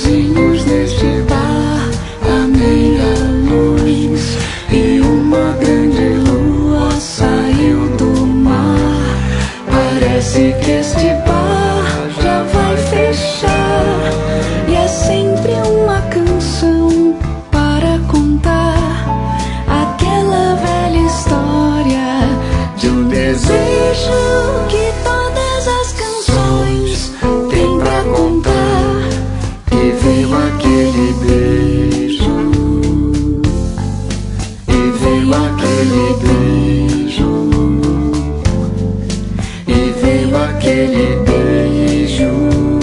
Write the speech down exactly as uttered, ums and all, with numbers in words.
sozinhos neste bar à meia luz, e uma grande lua saiu do mar. Parece que este bar já vai fechar, e é sempre uma canção para contar aquela velha história de um desejo que todas as canções têm pra contar. E veio aquele beijo, e veio aquele beijo, e veio aquele beijo.